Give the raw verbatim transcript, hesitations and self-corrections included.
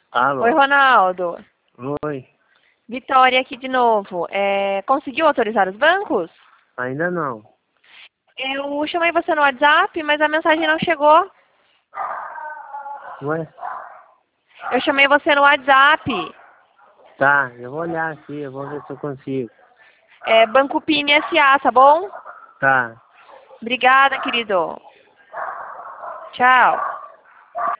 Alô? Oi, Ronaldo. Oi. Vitória aqui de novo. É, conseguiu autorizar os bancos? Ainda não. Eu chamei você no WhatsApp, mas a mensagem não chegou. Ué? Eu chamei você no WhatsApp. Tá, eu vou olhar aqui, eu vou ver se eu consigo. É Banco Pini S A, tá bom? Tá. Obrigada, querido. Tchau.